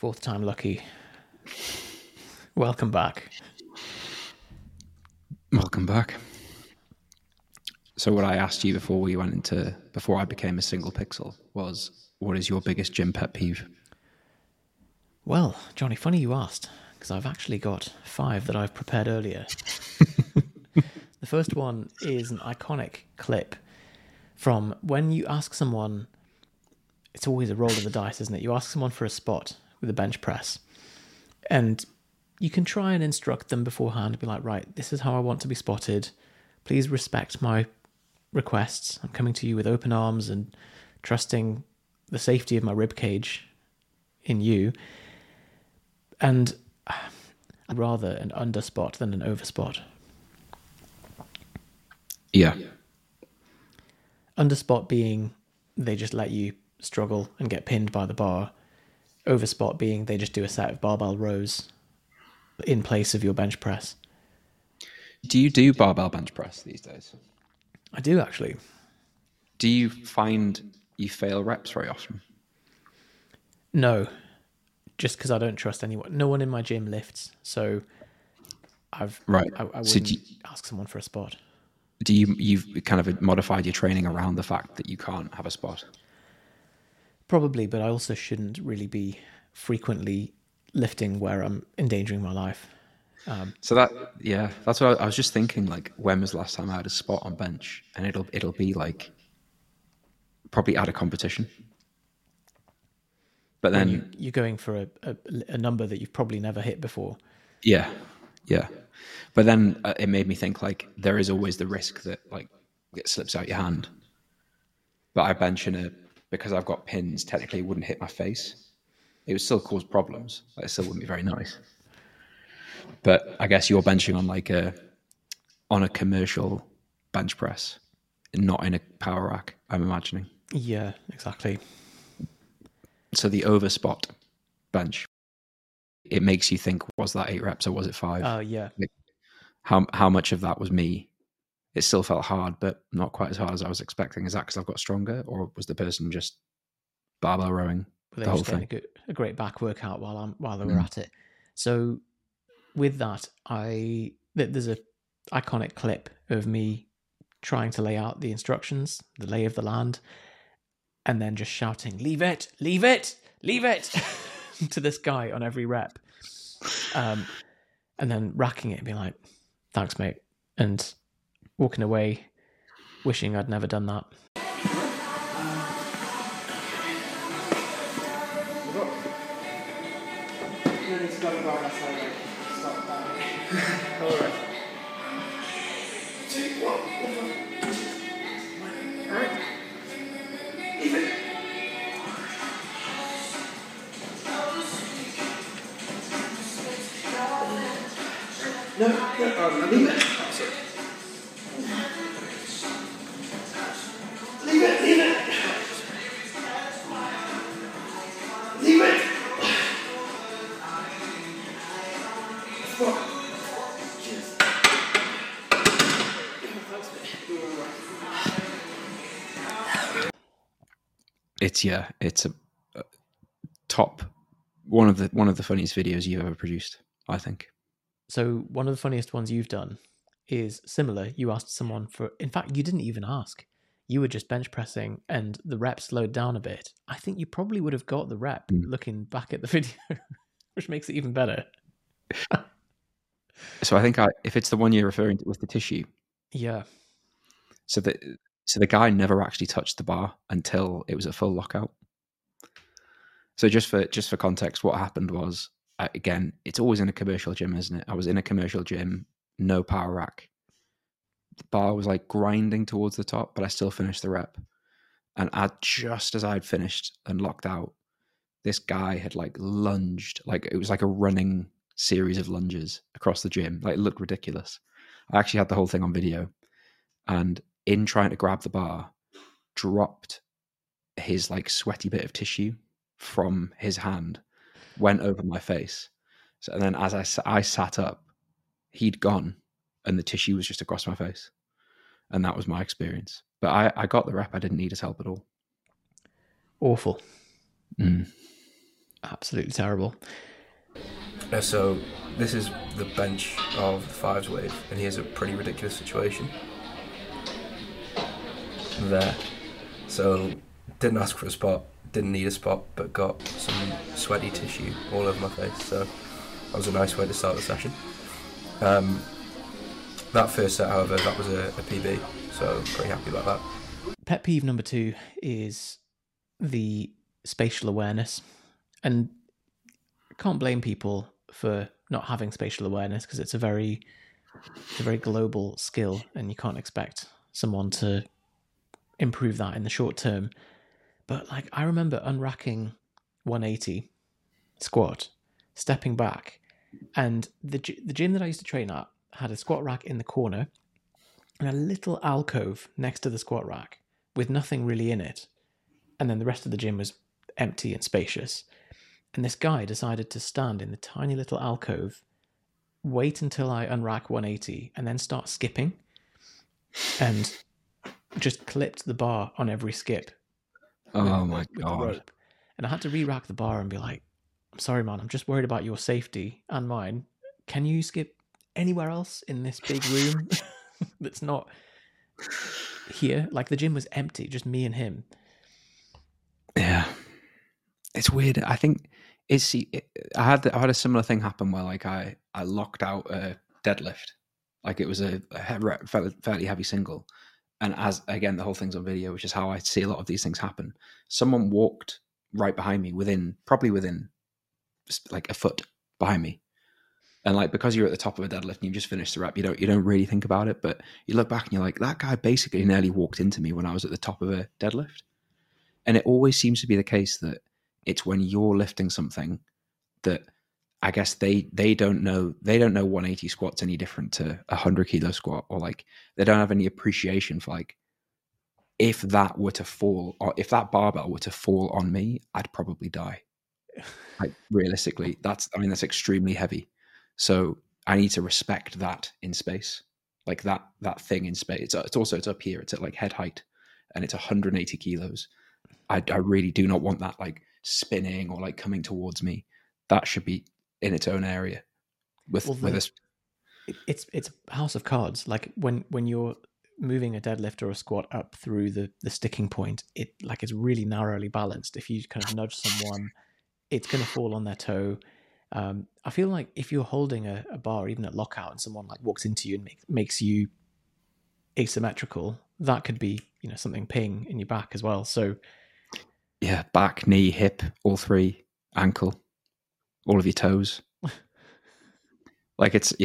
Fourth time lucky. Welcome back. Welcome back. So what I asked you before I became a single pixel was, what is your biggest gym pet peeve? Well, Johnny, funny you asked, because I've actually got 5 that I've prepared earlier. The first one is an iconic clip from when you ask someone, it's always a roll of the dice, isn't it? You ask someone for a spot with a bench press, and you can try and instruct them beforehand, be like, right, this is how I want to be spotted. Please respect my requests. I'm coming to you with open arms and trusting the safety of my rib cage in you. And I'd rather an underspot than an overspot. Yeah. Underspot being they just let you struggle and get pinned by the bar. Overspot being they just do a set of barbell rows in place of your bench press. Do you do barbell bench press these days? I do, actually. Do you find you fail reps very often? No, just because I don't trust anyone. No one in my gym lifts, so I wouldn't ask someone for a spot. You've kind of modified your training around the fact that you can't have a spot? Probably, but I also shouldn't really be frequently lifting where I'm endangering my life. That's what I was just thinking. Like, when was the last time I had a spot on bench? And it'll be like probably at a competition. But then you're going for a number that you've probably never hit before. Yeah. But then it made me think, like, there is always the risk that, like, it slips out your hand. But I bench because I've got pins, technically it wouldn't hit my face. It would still cause problems. It still wouldn't be very nice. But I guess you're benching on a commercial bench press, not in a power rack, I'm imagining. Yeah, exactly. So the overspot bench, it makes you think, was that 8 reps or was it 5? Yeah. Like, how much of that was me? It still felt hard, but not quite as hard as I was expecting. Is that because I've got stronger, or was the person just barbell rowing the whole thing? A great back workout while they were at it. So with that, there's a iconic clip of me trying to lay out the instructions, the lay of the land, and then just shouting, "Leave it, leave it, leave it," to this guy on every rep, and then racking it and being like, "Thanks, mate," and walking away, wishing I'd never done that. It's a top one of the funniest videos you've ever produced, I think. So one of the funniest ones you've done is similar. You asked someone in fact, you didn't even ask. You were just bench pressing and the rep slowed down a bit. I think you probably would have got the rep looking back at the video, which makes it even better. So I think if it's the one you're referring to with the tissue. Yeah. So the guy never actually touched the bar until it was a full lockout. So just for context, what happened was, again, it's always in a commercial gym, isn't it? I was in a commercial gym, no power rack. The bar was like grinding towards the top, but I still finished the rep. And just as I'd finished and locked out, this guy had like lunged, like it was like a running series of lunges across the gym. Like, it looked ridiculous. I actually had the whole thing on video, and in trying to grab the bar, dropped his like sweaty bit of tissue from his hand, went over my face. So, and then as I sat up, he'd gone, and the tissue was just across my face. And that was my experience. But I got the rep. I didn't need his help at all. Awful. Absolutely terrible. So this is the bench of the fives wave, and here's a pretty ridiculous situation. There. So didn't ask for a spot, didn't need a spot, but got some sweaty tissue all over my face. So that was a nice way to start the session. That first set, however, that was a PB, so pretty happy about that. Pet peeve number 2 is the spatial awareness. And I can't blame people for not having spatial awareness, because it's a very global skill, and you can't expect someone to improve that in the short term. But like, I remember unracking 180 squat, stepping back, and the gym that I used to train at had a squat rack in the corner and a little alcove next to the squat rack with nothing really in it. And then the rest of the gym was empty and spacious. And this guy decided to stand in the tiny little alcove, wait until I unrack 180, and then start skipping, and just clipped the bar on every skip. Oh my with God. the rope. And I had to re-rack the bar and be like, I'm sorry, man, I'm just worried about your safety and mine. Can you skip anywhere else in this big room that's not here? Like, the gym was empty, just me and him. Yeah, it's weird. I think I had a similar thing happen where like I locked out a deadlift, like it was a fairly heavy single, and as again the whole thing's on video, which is how I see a lot of these things happen. Someone walked right behind me, probably within like a foot behind me, and like because you're at the top of a deadlift and you just finished the rep, you don't really think about it, but you look back and you're like, that guy basically nearly walked into me when I was at the top of a deadlift. And it always seems to be the case that it's when you're lifting something that I guess they don't know 180 squats any different to a 100 kilo squat, or like they don't have any appreciation for like, if that were to fall, or if that barbell were to fall on me, I'd probably die. Like realistically, that's extremely heavy. So I need to respect that in space, like that thing in space. It's up here. It's at like head height, and it's 180 kilos. I really do not want that like spinning or like coming towards me. That should be in its own area. With us, it's a house of cards. Like when you're moving a deadlift or a squat up through the sticking point, it's really narrowly balanced. If you kind of nudge someone, it's going to fall on their toe. I feel like if you're holding a bar, even at lockout, and someone like walks into you and makes you asymmetrical, that could be something ping in your back as well. So yeah, back, knee, hip, all three, ankle, all of your toes. Like it's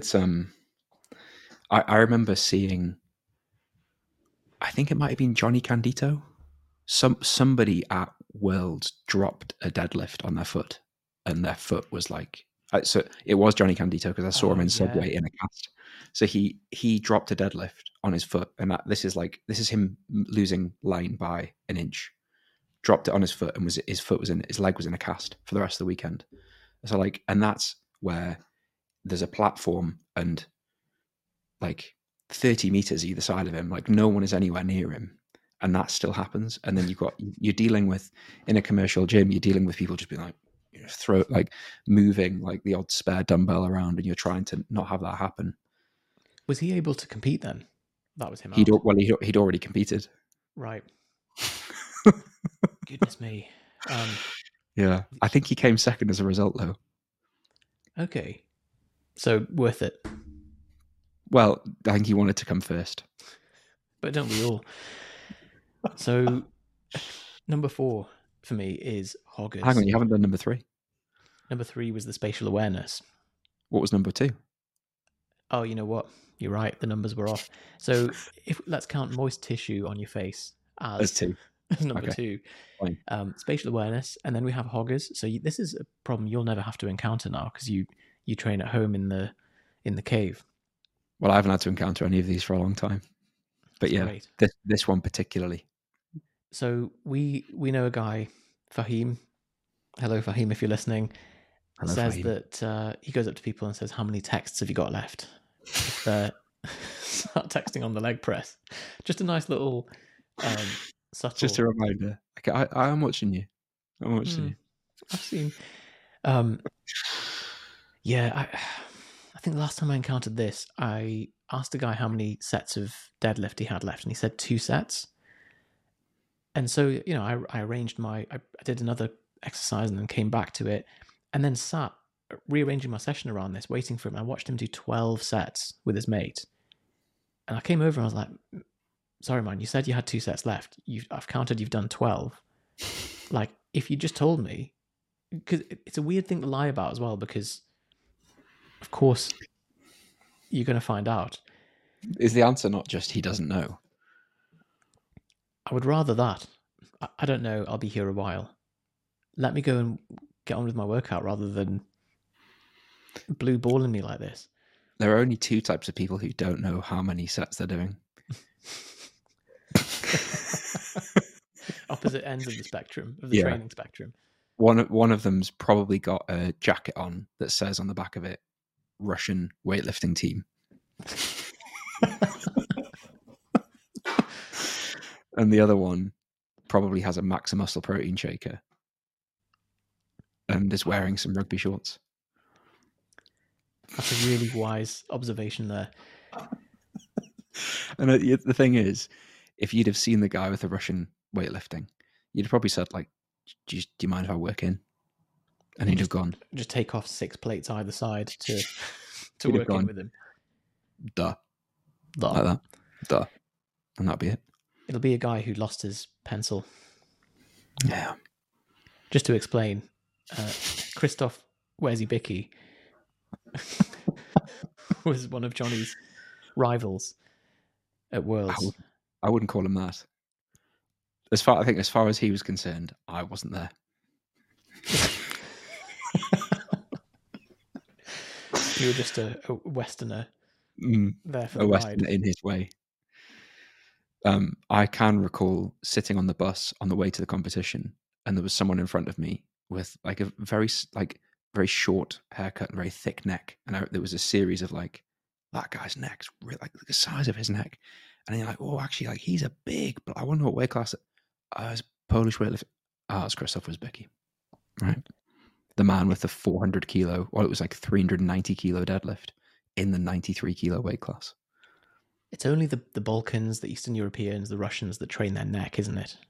I remember seeing, I think it might have been Johnny Candito. Somebody at Worlds dropped a deadlift on their foot, and their foot was like, so it was Johnny Candito because I saw him in Subway in a cast. So he dropped a deadlift on his foot, and this is him losing line by an inch. Dropped it on his foot, and his leg was in a cast for the rest of the weekend. So like, and that's where there's a platform and like 30 meters either side of him, like no one is anywhere near him, and that still happens. And then you're dealing with, in a commercial gym, you're dealing with people just being like moving like the odd spare dumbbell around, and you're trying to not have that happen. Was he able to compete then? That was him. He'd already competed. Right. Goodness me. Yeah, I think he came second as a result, though. Okay, so worth it. Well, I think he wanted to come first. But don't we all? So, number 4 for me is Hoggers. Hang on, you haven't done number 3. Number 3 was the spatial awareness. What was number 2? Oh, you know what? You're right. The numbers were off. So let's count moist tissue on your face as 2. Number 2. Spatial awareness, and then we have Hoggers. So this is a problem you'll never have to encounter now because you train at home in the cave. Well, I haven't had to encounter any of these for a long time, but yeah, this one particularly. So we know a guy, Fahim. Hello, Fahim, if you're listening. Hello, says Fahim. That he goes up to people and says, "How many texts have you got left?" Start texting on the leg press. Just a nice little subtle. Just a reminder. Okay, I am watching you. I'm watching you. I've seen. Yeah, I think the last time I encountered this, I asked a guy how many sets of deadlift he had left, and he said 2 sets. And so, you know, I arranged I did another exercise and then came back to it, and then sat rearranging my session around this, waiting for him. I watched him do 12 sets with his mate. And I came over and I was like, sorry, man, you said you had 2 sets left. I've counted, you've done 12. Like, if you just told me, because it's a weird thing to lie about as well, because of course you're going to find out. Is the answer not just he doesn't know? I would rather that. I don't know, I'll be here a while. Let me go and get on with my workout rather than blue balling me like this. There are only 2 types of people who don't know how many sets they're doing. Opposite ends of the spectrum, of the training spectrum. One of them's probably got a jacket on that says on the back of it, Russian weightlifting team. And the other one probably has a Max Muscle protein shaker and is wearing some rugby shorts. That's a really wise observation there. And the thing is, if you'd have seen the guy with the Russian weightlifting, you'd have probably said, like, do you mind if I work in? And he'd have gone, just take off 6 plates either side to work in with him. Duh. Like that. Duh. And that'd be it. It'll be a guy who lost his pencil. Yeah. Just to explain, Christoph Wierzbicki was one of Johnny's rivals at Worlds. I wouldn't call him that. As far as he was concerned, I wasn't there. You were just a Westerner there for a Westerner in his way. I can recall sitting on the bus on the way to the competition, and there was someone in front of me with like a very short haircut and very thick neck, and there was a series of like, that guy's neck's really, like the size of his neck, and you're like, oh, actually, like he's a big, but I wonder what weight class. I was Polish weightlifter. It's Christoph Wierzbicki, right? The man with the 400 kilo, or it was like 390 kilo deadlift in the 93 kilo weight class. It's only the Balkans, the Eastern Europeans, the Russians that train their neck, isn't it?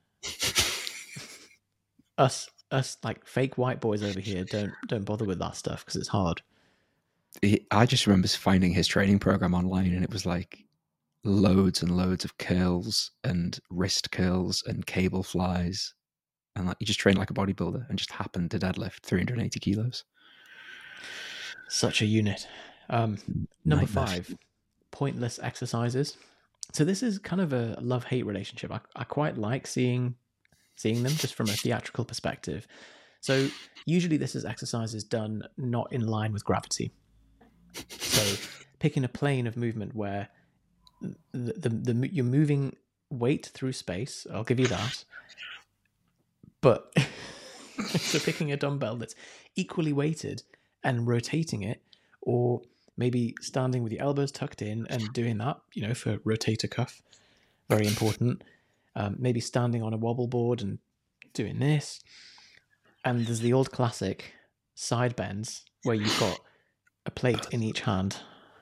Us like fake white boys over here don't bother with that stuff because it's hard. I just remember finding his training program online, and it was like loads and loads of curls and wrist curls and cable flies, and like you just trained like a bodybuilder and just happened to deadlift 380 kilos. Such a unit. Number 5, pointless exercises. So this is kind of a love-hate relationship. I quite like seeing them just from a theatrical perspective. So usually this is exercises done not in line with gravity. So picking a plane of movement where you're moving weight through space, I'll give you that. But so picking a dumbbell that's equally weighted and rotating it, or maybe standing with your elbows tucked in and doing that, for rotator cuff, very important. Maybe standing on a wobble board and doing this. And there's the old classic side bends where you've got a plate in each hand,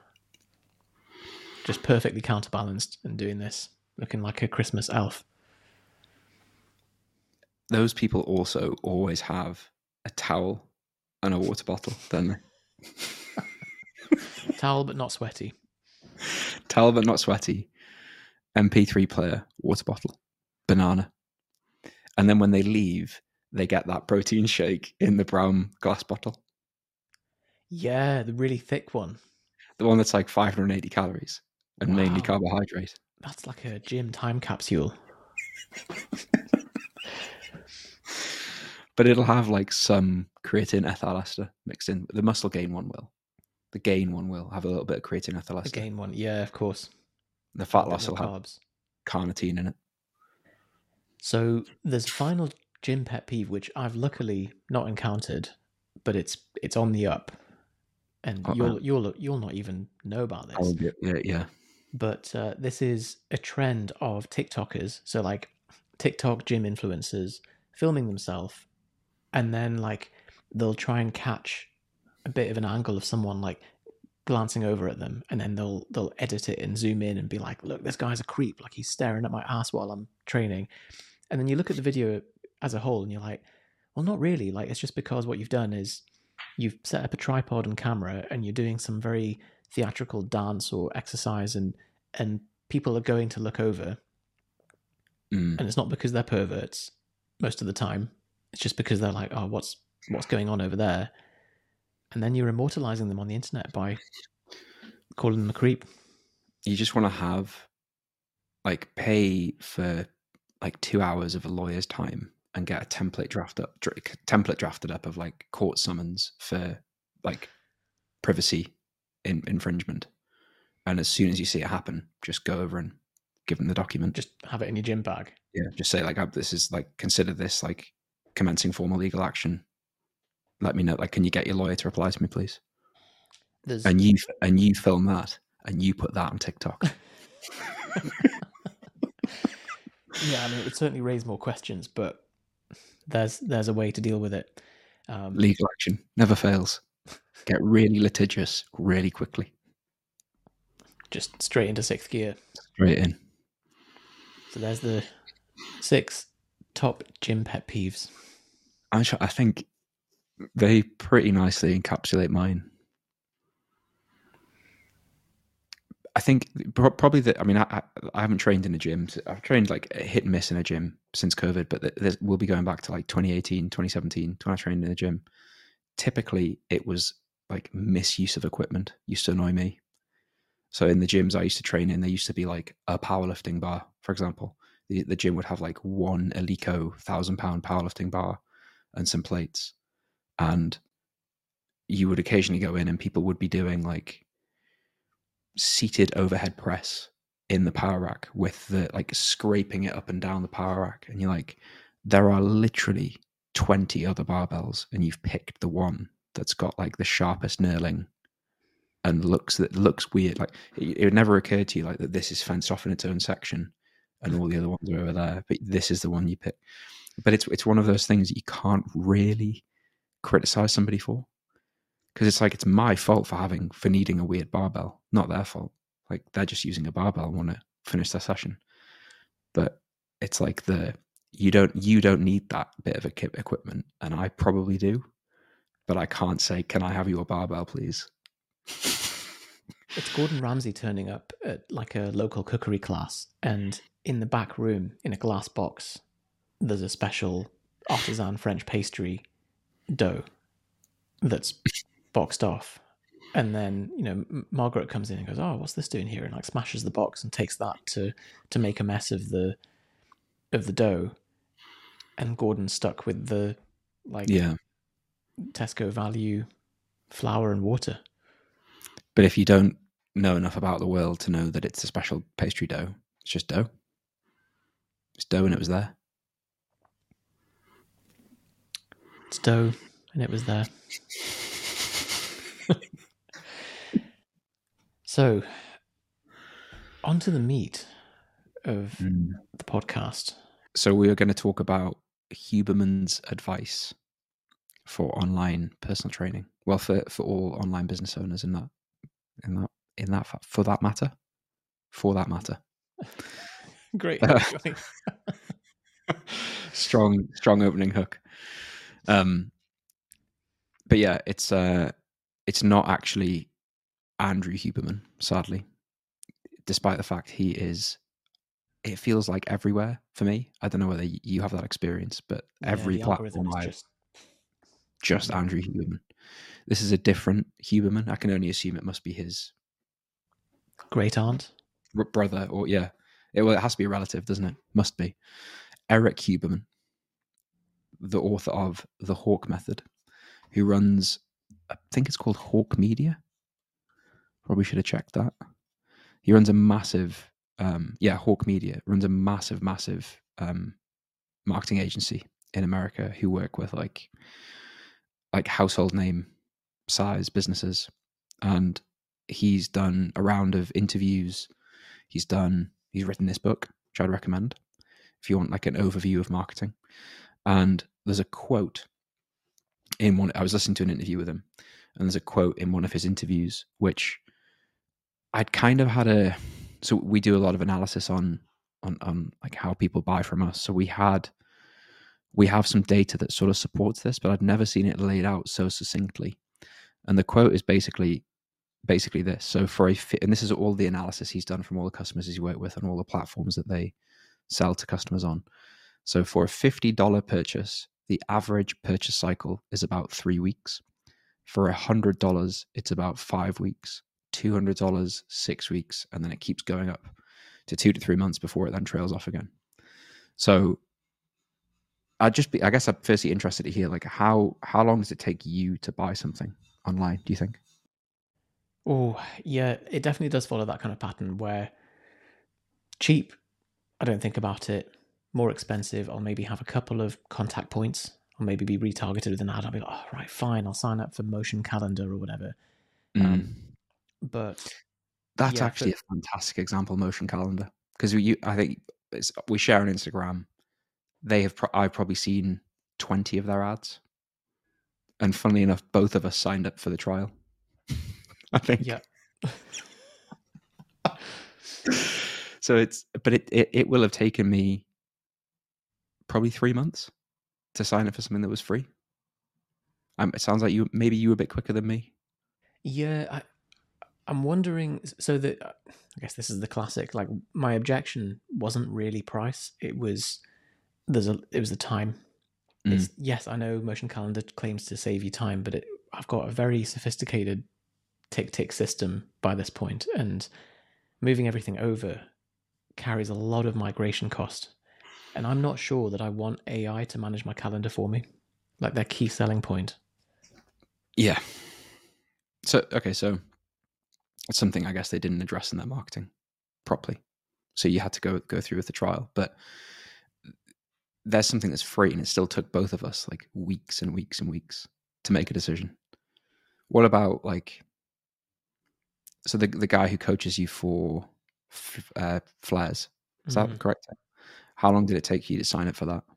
just perfectly counterbalanced and doing this, looking like a Christmas elf. Those people also always have a towel and a water bottle, don't they? Towel but not sweaty. Towel but not sweaty. MP3 player, water bottle, banana. And then when they leave, they get that protein shake in the brown glass bottle. Yeah, the really thick one. The one that's like 580 calories and mainly carbohydrate. That's like a gym time capsule. But it'll have like some creatine ethyl ester mixed in. The muscle gain one will. The gain one will have a little bit of creatine ethyl ester. The gain one, yeah, of course. The fat loss will have carnitine in it. So there's a final gym pet peeve, which I've luckily not encountered, but it's on the up, and you'll not even know about this. Yeah. But this is a trend of TikTokers, so like TikTok gym influencers filming themselves and then like they'll try and catch a bit of an angle of someone like glancing over at them, and then they'll edit it and zoom in and be like, look, this guy's a creep, like he's staring at my ass while I'm training. And then you look at the video as a whole and you're like, well, not really. Like, it's just because what you've done is you've set up a tripod and camera and you're doing some very theatrical dance or exercise, and people are going to look over. And it's not because they're perverts most of the time. It's just because they're like, oh, what's going on over there? And then you're immortalizing them on the internet by calling them a creep. You just want to have, like, pay for like 2 hours of a lawyer's time and get a template drafted up of like court summons for like privacy infringement. And as soon as you see it happen, just go over and give them the document. Just have it in your gym bag. Yeah, just say like, this is like, consider this like commencing formal legal action. Let me know. Like, can you get your lawyer to reply to me, please? And you film that and you put that on TikTok. Yeah, I mean, it would certainly raise more questions, but there's a way to deal with it. Legal action never fails. Get really litigious really quickly. Just straight into 6th gear. Straight in. So there's the 6 top gym pet peeves. I think they pretty nicely encapsulate mine. I think probably that. I mean, I haven't trained in a gym. I've trained like hit and miss in a gym since COVID, but we'll be going back to like 2018, 2017 when I trained in a gym. Typically, it was like misuse of equipment used to annoy me. So in the gyms I used to train in, there used to be like a powerlifting bar, for example. The gym would have like one Eleiko 1,000-pound powerlifting bar and some plates. And you would occasionally go in and people would be doing like seated overhead press in the power rack with the like scraping it up and down the power rack. And you're like, there are literally 20 other barbells and you've picked the one that's got like the sharpest knurling and looks weird. Like it would never occur to you like that this is fenced off in its own section and all the other ones are over there, but this is the one you pick. But it's one of those things that you can't really criticize somebody for, because it's like, it's my fault for needing a weird barbell, not their fault. Like they're just using a barbell and want to finish their session. But it's like you don't need that bit of equipment, and I probably do, but I can't say, can I have your barbell, please? It's Gordon Ramsay turning up at like a local cookery class, and in the back room, in a glass box, there's a special artisan French pastry dough that's boxed off. And then, you know, Margaret comes in and goes, oh, what's this doing here? And like smashes the box and takes that to make a mess of the dough. And Gordon's stuck with the Tesco value flour and water. But if you don't know enough about the world to know that it's a special pastry dough, it's just dough. It's dough and it was there. It's dough and it was there. So, on to the meat of the podcast. So we are going to talk about Huberman's advice for online personal training. Well, for all online business owners in that for that matter. Great. strong opening hook. But yeah, it's not actually Andrew Huberman, sadly, despite the fact it feels like everywhere for me. I don't know whether you have that experience, but every platform just Andrew Huberman. This is a different Huberman. I can only assume it must be his great aunt, brother, or it has to be a relative, doesn't it? Must be Eric Huberman, the author of The Hawk Method, who runs, I think it's called Hawk Media. Probably should have checked that. He runs a massive, Hawk Media runs a massive marketing agency in America who work with like household name size businesses. And he's done a round of interviews. He's written this book, which I'd recommend if you want like an overview of marketing. And there's a quote I was listening to an interview with him, and there's a quote in one of his interviews which I'd kind of had so we do a lot of analysis on like how people buy from us. So we have some data that sort of supports this, but I'd never seen it laid out so succinctly. And the quote is basically this. So and this is all the analysis he's done from all the customers he's worked with and all the platforms that they sell to customers on. So for a $50 purchase, the average purchase cycle is about 3 weeks. For $100, it's about 5 weeks. $200, 6 weeks, and then it keeps going up to 2 to 3 months before it then trails off again. So I guess I'm firstly interested to hear, like, how long does it take you to buy something online, do you think? Oh, yeah, it definitely does follow that kind of pattern where cheap, I don't think about it. More expensive, I'll maybe have a couple of contact points. I'll maybe be retargeted with an ad. I'll be like, oh, right, fine, I'll sign up for Motion Calendar or whatever. But that's actually a fantastic example, Motion Calendar, because I think we share on Instagram. I've probably seen 20 of their ads, and funnily enough, both of us signed up for the trial. I think. Yeah. So it will have taken me probably 3 months to sign up for something that was free. It sounds like you were a bit quicker than me. Yeah, I'm wondering. So that I guess this is the classic. Like, my objection wasn't really price. It was the time. Yes, I know Motion Calendar claims to save you time, but I've got a very sophisticated tick system by this point, and moving everything over carries a lot of migration cost. And I'm not sure that I want AI to manage my calendar for me, like their key selling point. Yeah. So it's something I guess they didn't address in their marketing properly. So you had to go through with the trial, but there's something that's free, and it still took both of us like weeks and weeks and weeks to make a decision. What about, like, so the guy who coaches you for flares, is that correct? How long did it take you to sign up for that?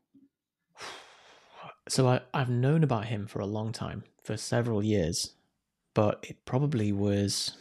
So I've known about him for a long time, for several years, but it probably was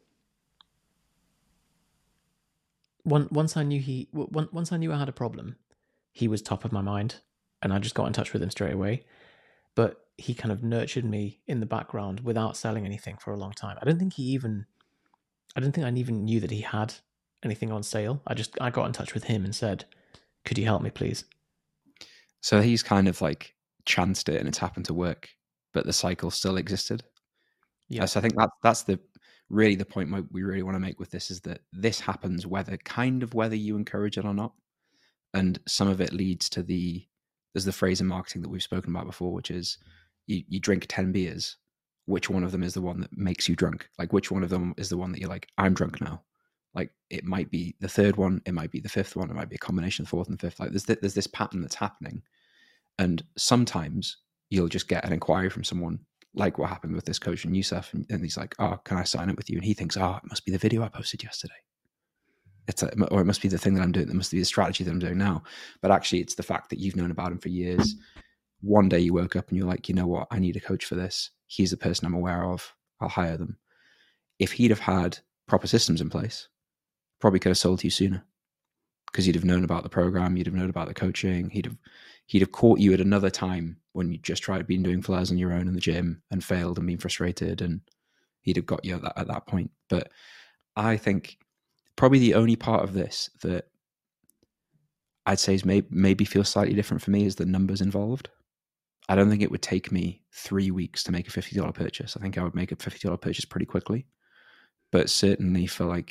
once I knew I had a problem, he was top of my mind, and I just got in touch with him straight away. But he kind of nurtured me in the background without selling anything for a long time. I don't think I even knew that he had anything on sale. I got in touch with him and said, could you help me, please? So he's kind of like chanced it and it's happened to work, but the cycle still existed. Yeah. So I think that's the point we really want to make with this, is that this happens whether you encourage it or not. And some of it leads to there's the phrase in marketing that we've spoken about before, which is you drink 10 beers. Which one of them is the one that makes you drunk? Like, which one of them is the one that you're like, I'm drunk now? Like, it might be the third one, it might be the fifth one, it might be a combination of the fourth and fifth. Like, there's this pattern that's happening. And sometimes you'll just get an inquiry from someone, like what happened with this coach in Youssef, and he's like, oh, can I sign up with you? And he thinks, oh, it must be the video I posted yesterday. Or it must be the thing that I'm doing. It must be the strategy that I'm doing now. But actually, it's the fact that you've known about him for years. One day you woke up and you're like, you know what? I need a coach for this. He's the person I'm aware of. I'll hire them. If he'd have had proper systems in place, probably could have sold to you sooner, because you'd have known about the program. You'd have known about the coaching. He'd have caught you at another time when you just been doing flares on your own in the gym and failed and been frustrated, and he'd have got you at that point. But I think probably the only part of this that I'd say is maybe feels slightly different for me is the numbers involved. I don't think it would take me 3 weeks to make a $50 purchase. I think I would make a $50 purchase pretty quickly. But certainly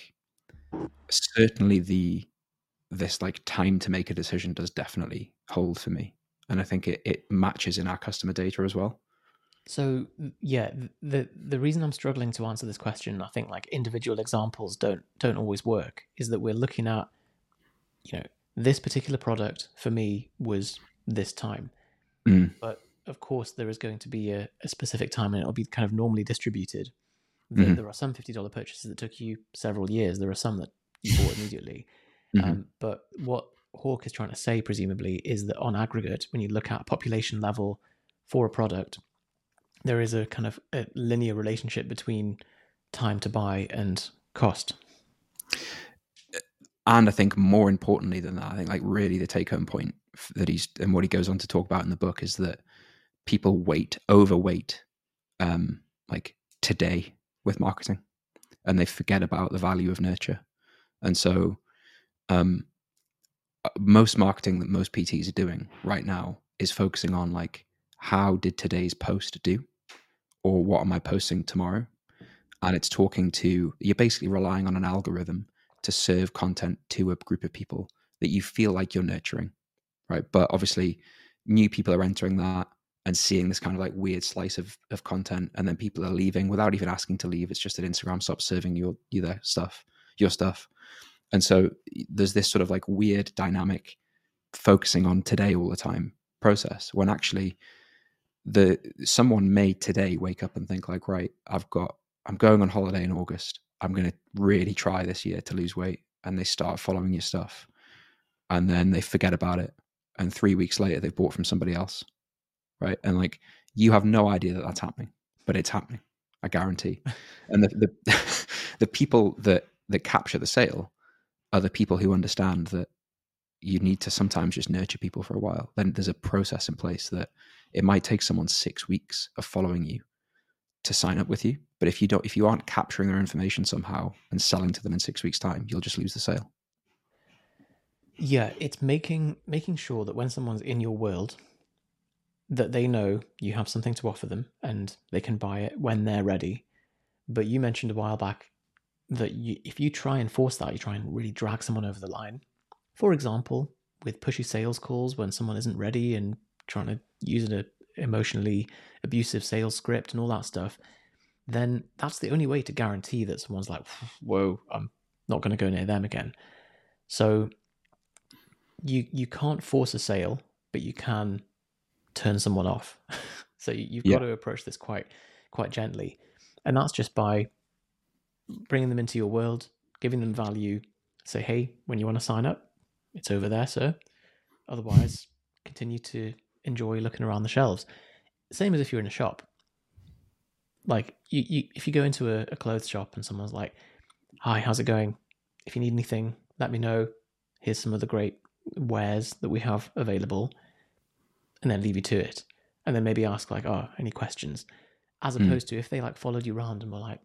this like time to make a decision does definitely hold for me. And I think it matches in our customer data as well. So yeah, the reason I'm struggling to answer this question, I think like individual examples don't always work, is that we're looking at, this particular product for me was this time. But of course there is going to be a specific time, and it'll be kind of normally distributed. There are some $50 purchases that took you several years. There are some that you bought immediately. But what Hawk is trying to say, presumably, is that on aggregate, when you look at population level for a product, there is a kind of a linear relationship between time to buy and cost. And I think more importantly than that, I think like really the take home point that he's, and what he goes on to talk about in the book, is that people overweight like today with marketing, and they forget about the value of nurture. And so most marketing that most PTs are doing right now is focusing on like, how did today's post do, or what am I posting tomorrow? And it's talking to, you're basically relying on an algorithm to serve content to a group of people that you feel like you're nurturing, right? But obviously new people are entering that and seeing this kind of like weird slice of content, and then people are leaving without even asking to leave. It's just that Instagram stops serving you their stuff, your stuff. And so there's this sort of like weird dynamic focusing on today all the time process, when actually someone may today wake up and think like, right, I'm going on holiday in August. I'm going to really try this year to lose weight. And they start following your stuff, and then they forget about it. And 3 weeks later, they've bought from somebody else. Right. And like, you have no idea that that's happening, but it's happening. I guarantee. And the people that capture the sale are the people who understand that you need to sometimes just nurture people for a while. Then there's a process in place that it might take someone 6 weeks of following you to sign up with you. But if you aren't capturing their information somehow and selling to them in 6 weeks' time, you'll just lose the sale. Yeah, it's making sure that when someone's in your world, that they know you have something to offer them and they can buy it when they're ready. But you mentioned a while back that if you try and force that, you try and really drag someone over the line. For example, with pushy sales calls when someone isn't ready and trying to use an emotionally abusive sales script and all that stuff, then that's the only way to guarantee that someone's like, whoa, I'm not going to go near them again. So you can't force a sale, but you can turn someone off. So you've got to approach this quite gently. And that's just by bringing them into your world, giving them value. Say, hey, when you want to sign up, it's over there, sir. Otherwise, continue to enjoy looking around the shelves. Same as if you're in a shop. Like, if you go into a clothes shop and someone's like, hi, how's it going? If you need anything, let me know. Here's some of the great wares that we have available. And then leave you to it. And then maybe ask like, oh, any questions? As opposed to if they like followed you around and were like,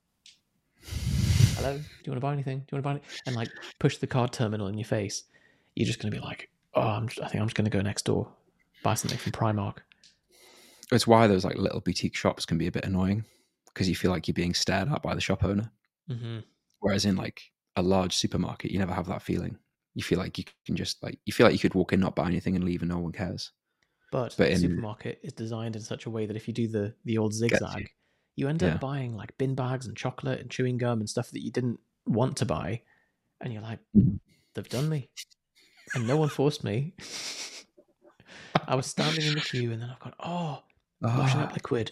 hello, do you want to buy anything? Do you want to buy anything? And like push the card terminal in your face, you're just going to be like, oh, I think I'm just going to go next door, buy something from Primark. It's why those like little boutique shops can be a bit annoying, because you feel like you're being stared at by the shop owner. Mm-hmm. Whereas in like a large supermarket, you never have that feeling. You feel like you can just like, you feel like you could walk in, not buy anything and leave and no one cares. But the supermarket is designed in such a way that if you do the old zigzag, you end up buying like bin bags and chocolate and chewing gum and stuff that you didn't want to buy. And you're like, they've done me. And no one forced me. I was standing in the queue and then I've gone, washing up liquid.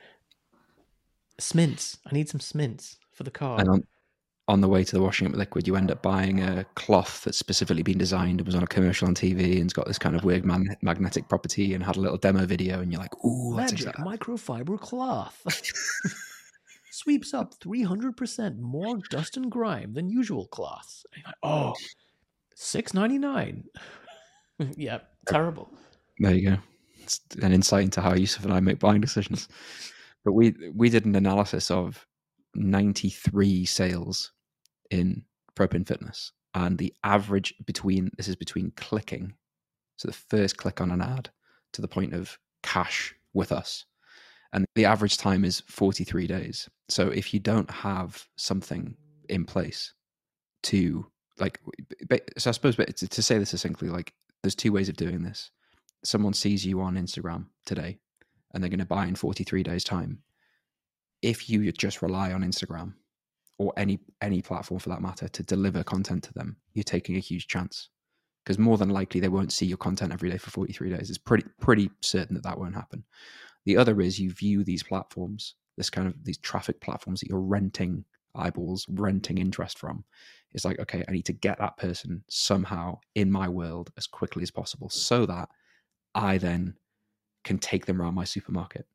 Smints. I need some Smints for the car. And on the way to the washing up liquid, you end up buying a cloth that's specifically been designed and was on a commercial on TV and it's got this kind of weird magnetic property and had a little demo video, and you're like, ooh, magic exactly microfiber cloth. Sweeps up 300% more dust and grime than usual cloths. And you're like, $6.99. Yeah, terrible. There you go. It's an insight into how Yusuf and I make buying decisions. But we did an analysis of 93 sales in Propin Fitness, and the average between clicking, so the first click on an ad, to the point of cash with us, and the average time is 43 days. So if you don't have something in place to like, so I suppose to say this succinctly, like there's two ways of doing this. Someone sees you on Instagram today and they're going to buy in 43 days time. If you just rely on Instagram or any platform for that matter to deliver content to them, you're taking a huge chance, because more than likely they won't see your content every day for 43 days. It's pretty certain that won't happen. The other is you view these platforms, these traffic platforms that you're renting eyeballs, renting interest from. It's like, okay, I need to get that person somehow in my world as quickly as possible so that I then can take them around my supermarket.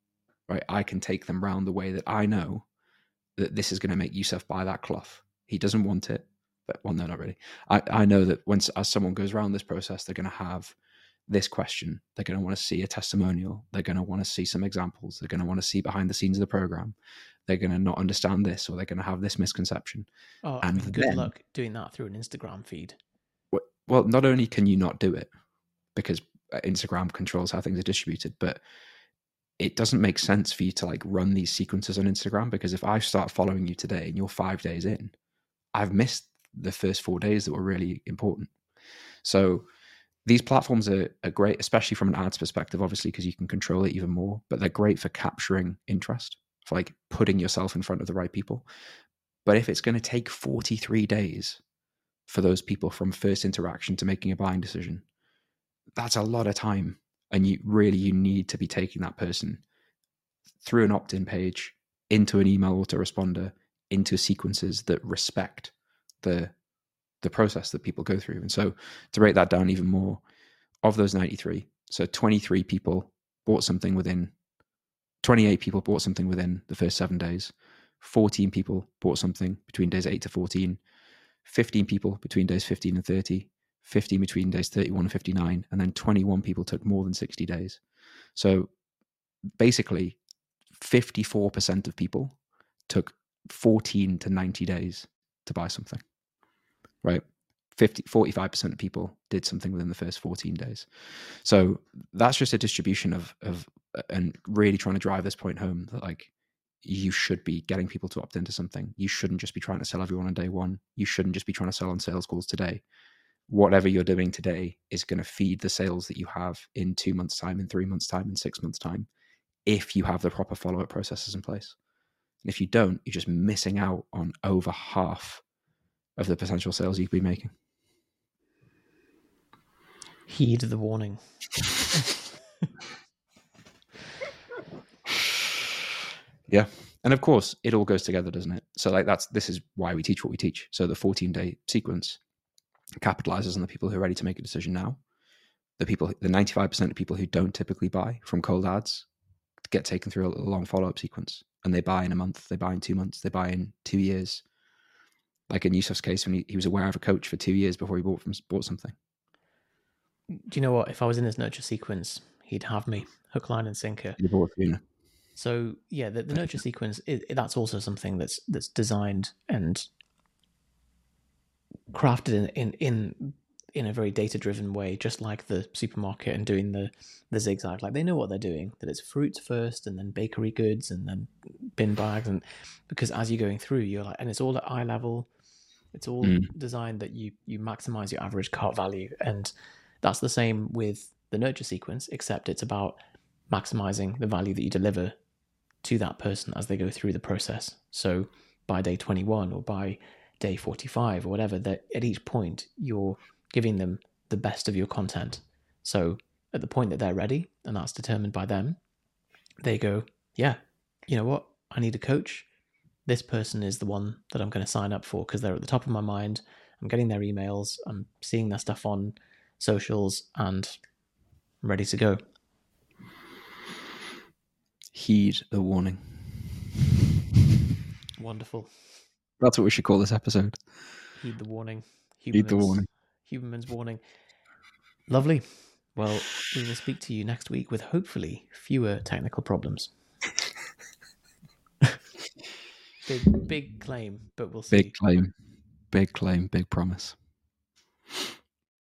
right? I can take them round the way that I know that this is going to make Yusuf buy that cloth. He doesn't want it, but well, no, not really. I know that as someone goes around this process, they're going to have this question. They're going to want to see a testimonial. They're going to want to see some examples. They're going to want to see behind the scenes of the program. They're going to not understand this, or they're going to have this misconception. Oh, and I mean, good luck doing that through an Instagram feed. Well, not only can you not do it because Instagram controls how things are distributed, but it doesn't make sense for you to like run these sequences on Instagram, because if I start following you today and you're 5 days in, I've missed the first 4 days that were really important. So these platforms are great, especially from an ads perspective, obviously, because you can control it even more, but they're great for capturing interest, for like putting yourself in front of the right people. But if it's going to take 43 days for those people from first interaction to making a buying decision, that's a lot of time. And you need to be taking that person through an opt-in page, into an email autoresponder, into sequences that respect the process that people go through. And so to break that down even more, of those 93, so 23 people bought something within, 28 people bought something within the first 7 days, 14 people bought something between days 8 to 14, 15 people between days 15 and 30, 15 between days 31 and 59, and then 21 people took more than 60 days. So basically 54% of people took 14 to 90 days to buy something, right? 45% of people did something within the first 14 days. So that's just a distribution of and really trying to drive this point home that like you should be getting people to opt into something. You shouldn't just be trying to sell everyone on day one. You shouldn't just be trying to sell on sales calls today. Whatever you're doing today is going to feed the sales that you have in 2 months' time, in 3 months' time, in 6 months' time, if you have the proper follow-up processes in place. And if you don't, you're just missing out on over half of the potential sales you could be making. Heed the warning. Yeah. And of course, it all goes together, doesn't it? So like this is why we teach what we teach. So the 14-day sequence capitalizes on the people who are ready to make a decision now. The 95% of people who don't typically buy from cold ads get taken through a long follow-up sequence, and they buy in a month, they buy in 2 months, they buy in 2 years. Like in Yusuf's case, when he was aware of a coach for 2 years before he bought something. Do you know what? If I was in this nurture sequence, he'd have me hook, line, and sinker. You bought Fiona. So yeah, the nurture sequence, that's also something that's designed and crafted in a very data-driven way, just like the supermarket and doing the zigzag. Like they know what they're doing, that it's fruits first and then bakery goods and then bin bags, and because as you're going through, you're like, and it's all at eye level. It's all designed that you maximize your average cart value. And that's the same with the nurture sequence, except it's about maximizing the value that you deliver to that person as they go through the process. So by day 21 or by day 45 or whatever, that at each point you're giving them the best of your content. So at the point that they're ready, and that's determined by them, they go, yeah, you know what? I need a coach. This person is the one that I'm going to sign up for because they're at the top of my mind. I'm getting their emails. I'm seeing their stuff on socials, and I'm ready to go. Heed the warning. Wonderful. That's what we should call this episode. Heed the warning. Heed the warning. Huberman's warning. Lovely. Well, we will speak to you next week with hopefully fewer technical problems. Big claim, but we'll see. Big claim, big promise.